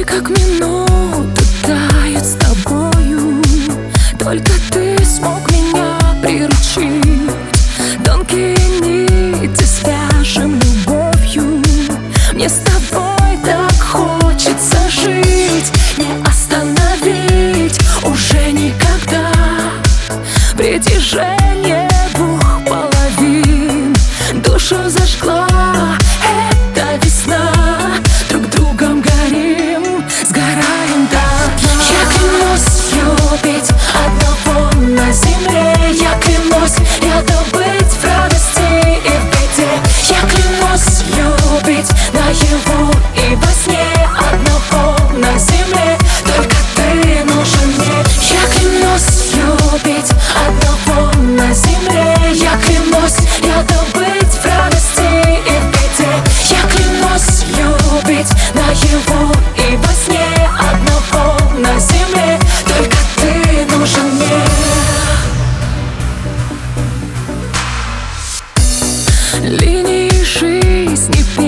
как минуты тают с тобою. Только ты смог меня приручить. Тонкие нити свяжем любовью. Мне с тобой так хочется жить. Не остановить уже никогда притяжение двух половин. Душу зажгла эта весна. Друг другом горим, сгораем дотла. Я клянусь любить одного на земле. Я клянусь рядом быть в радости и в беде. Я клянусь любить наяву и во сне. Одного на земле, только ты нужен мне. Я клянусь любить одного на земле. Я клянусь рядом быть в радости и в беде. Я клянусь любить наяву и во сне. Одного на земле, только ты нужен мне. Линии жизни